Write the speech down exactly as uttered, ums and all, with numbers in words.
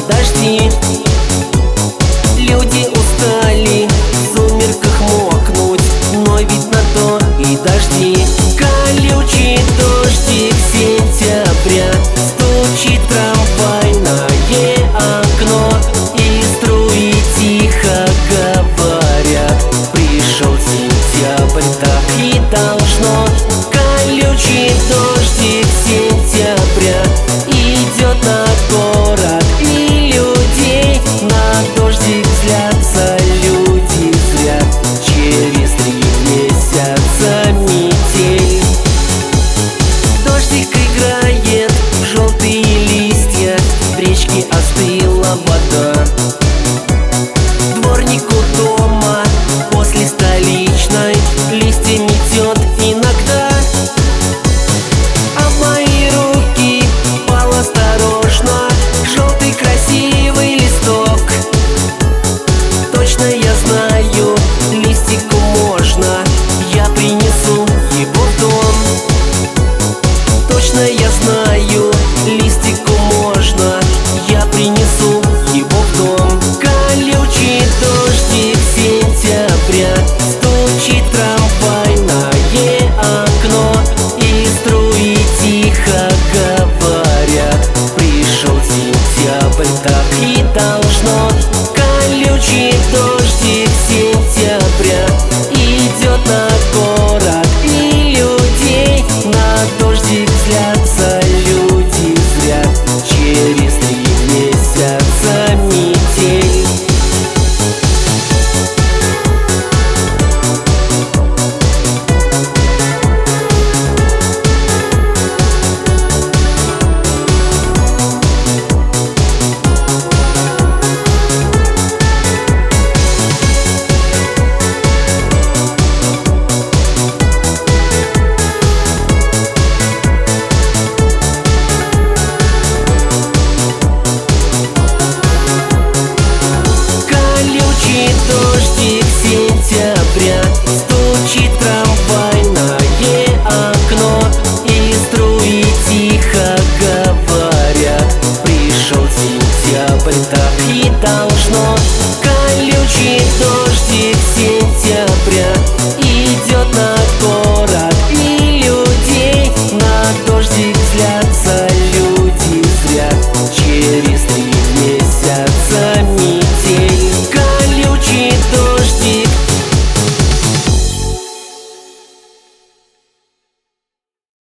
дожди. Люди устали в сумерках мокнуть, но ведь на то и дожди. Колючий дождик сентября стучит в трамвайное окно, и струи тихо говорят: пришел сентябрь, так и должно. Колючий дождик сентября идет на город и людей. На дождик злятся люди зря, через три месяца метель. Дождик играет в желтые листья, в речке остыла вода. Дворник у дома после столичной листья метет иногда. А в мои руки пал осторожно желтый красивый листок. Точно я знаю, листику можно, я принесу его в дом. Точно я знаю, листику можно, я принесу его в дом. Колючий дождик сентября стучит в трамвайное окно, и струи тихо говорят: пришел сентябрь, так и должно.